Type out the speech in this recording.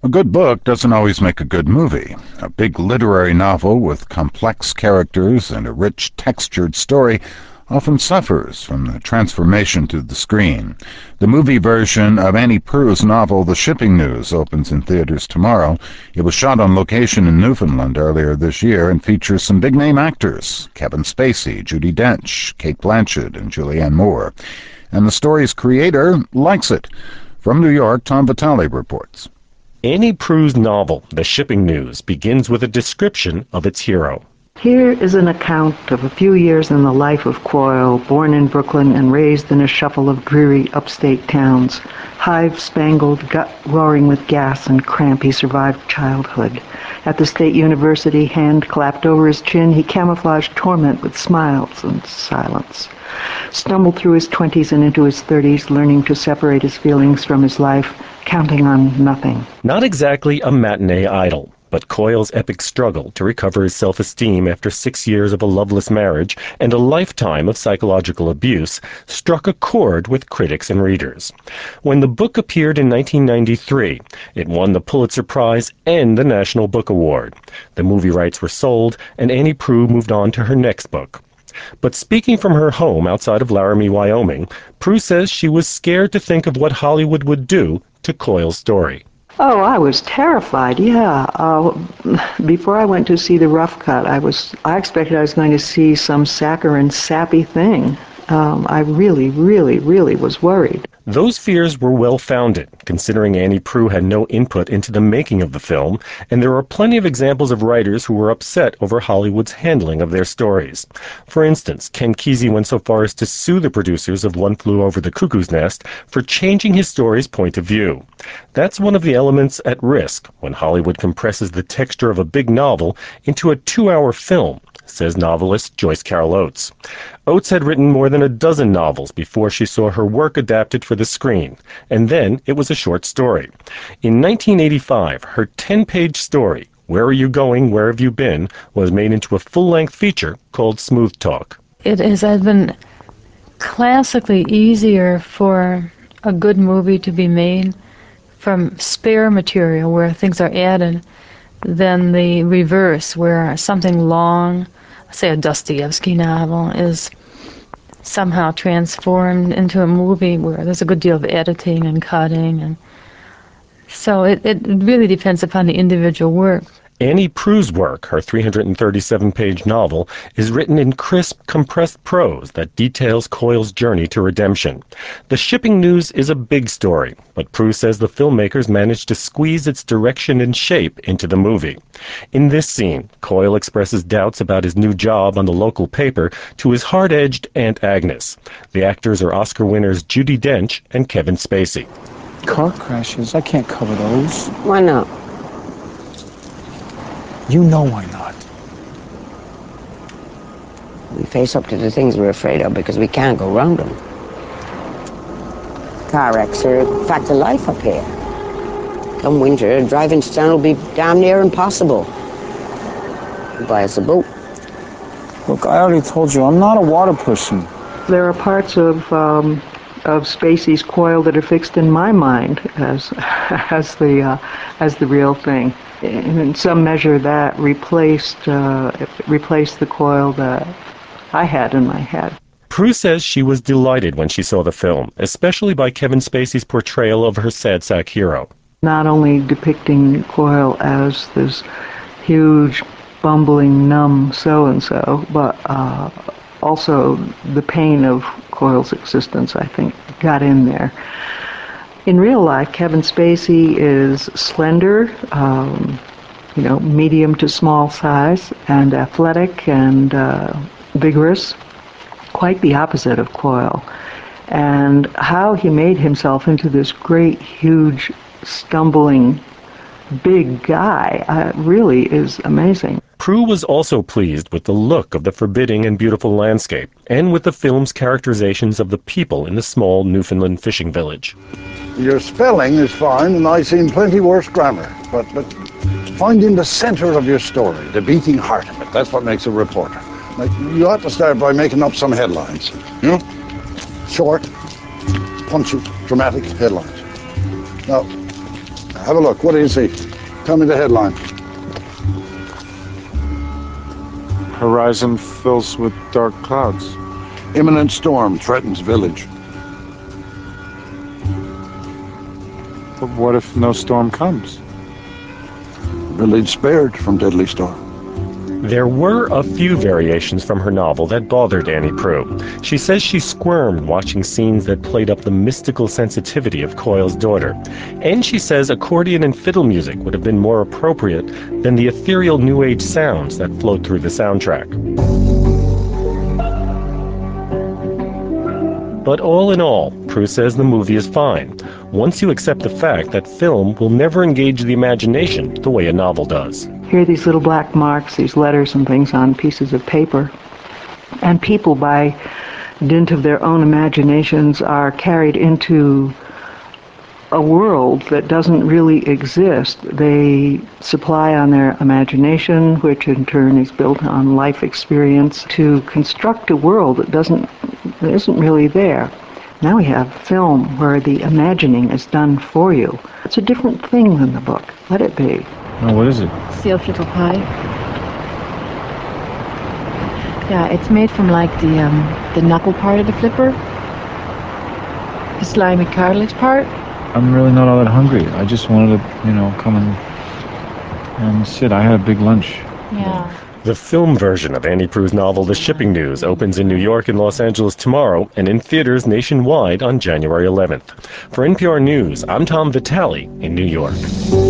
A good book doesn't always make a good movie. A big literary novel with complex characters and a rich, textured story often suffers from the transformation to the screen. The movie version of Annie Proulx's novel The Shipping News opens in theaters tomorrow. It was shot on location in Newfoundland earlier this year and features some big-name actors: Kevin Spacey, Judi Dench, Cate Blanchett, and Julianne Moore. And the story's creator likes it. From New York, Tom Vitale reports. Annie Proulx's novel, The Shipping News, begins with a description of its hero. Here is an account of a few years in the life of Quoyle, born in Brooklyn and raised in a shuffle of dreary upstate towns. Hive-spangled, gut-roaring with gas and cramp, he survived childhood. At the State University, hand clapped over his chin, he camouflaged torment with smiles and silence. Stumbled through his 20s and into his 30s, learning to separate his feelings from his life, counting on nothing. Not exactly a matinee idol, but Quoyle's epic struggle to recover his self-esteem after 6 years of a loveless marriage and a lifetime of psychological abuse struck a chord with critics and readers. When the book appeared in 1993, it won the Pulitzer Prize and the National Book Award. The movie rights were sold, and Annie Proulx moved on to her next book. But speaking from her home outside of Laramie, Wyoming, Proulx says she was scared to think of what Hollywood would do to Quoyle's story. Oh, I was terrified, yeah. Before I went to see the rough cut, I expected I was going to see some saccharine, sappy thing. I really was worried. Those fears were well-founded, considering Annie Proulx had no input into the making of the film, and there are plenty of examples of writers who were upset over Hollywood's handling of their stories. For instance, Ken Kesey went so far as to sue the producers of One Flew Over the Cuckoo's Nest for changing his story's point of view. That's one of the elements at risk when Hollywood compresses the texture of a big novel into a 2-hour film, says novelist Joyce Carol Oates. Oates had written more than a dozen novels before she saw her work adapted for the screen, and then it was a short story. In 1985, her 10-page story, Where Are You Going, Where Have You Been, was made into a full-length feature called Smooth Talk. It has been classically easier for a good movie to be made from spare material where things are added than the reverse, where something long, say a Dostoevsky novel, is somehow transformed into a movie where there's a good deal of editing and cutting, and so it really depends upon the individual work. Annie Proulx's work, her 337-page novel, is written in crisp, compressed prose that details Quoyle's journey to redemption. The Shipping News is a big story, but Proulx says the filmmakers managed to squeeze its direction and shape into the movie. In this scene, Quoyle expresses doubts about his new job on the local paper to his hard-edged Aunt Agnes. The actors are Oscar winners Judi Dench and Kevin Spacey. Car crashes, I can't cover those. Why not? You know why not. We face up to the things we're afraid of because we can't go around them. Car wrecks are a fact of life up here. Come winter, driving to town will be damn near impossible. We'll buy us a boat. Look, I already told you, I'm not a water person. There are parts of Spacey's Quoyle that are fixed in my mind as the real thing. In some measure, that replaced the Quoyle that I had in my head. Proulx says she was delighted when she saw the film, especially by Kevin Spacey's portrayal of her sad sack hero. Not only depicting Quoyle as this huge, bumbling, numb so-and-so, but also the pain of Quoyle's existence, I think, got in there. In real life, Kevin Spacey is slender, medium to small size, and athletic and vigorous, quite the opposite of Quoyle. And how he made himself into this great, huge, stumbling, big guy really is amazing. Proulx was also pleased with the look of the forbidding and beautiful landscape, and with the film's characterizations of the people in the small Newfoundland fishing village. Your spelling is fine, and I've seen plenty worse grammar, but finding the center of your story, the beating heart of it, that's what makes a reporter. Like, you ought to start by making up some headlines, Short, punchy, dramatic headlines. Now, Have a look. What do you see? Tell me the headline. Horizon fills with dark clouds. Imminent storm threatens village. But what if no storm comes? Village spared from deadly storm. There were a few variations from her novel that bothered Annie Proulx. She says she squirmed watching scenes that played up the mystical sensitivity of Coyle's daughter. And she says accordion and fiddle music would have been more appropriate than the ethereal New Age sounds that flowed through the soundtrack. But all in all, Proulx says the movie is fine, once you accept the fact that film will never engage the imagination the way a novel does. Here are these little black marks, these letters and things on pieces of paper. And people, by dint of their own imaginations, are carried into a world that doesn't really exist. They supply on their imagination, which in turn is built on life experience, to construct a world that isn't really there. Now we have film where the imagining is done for you. It's a different thing than the book. Let it be. Oh, what is it? Seal Little Pie. Yeah, it's made from like the knuckle part of the flipper, the slimy cartilage part. I'm really not all that hungry. I just wanted to, come and sit. I had a big lunch. Yeah. The film version of Annie Proulx's novel The Shipping News opens in New York and Los Angeles tomorrow and in theaters nationwide on January 11th. For NPR News, I'm Tom Vitale in New York.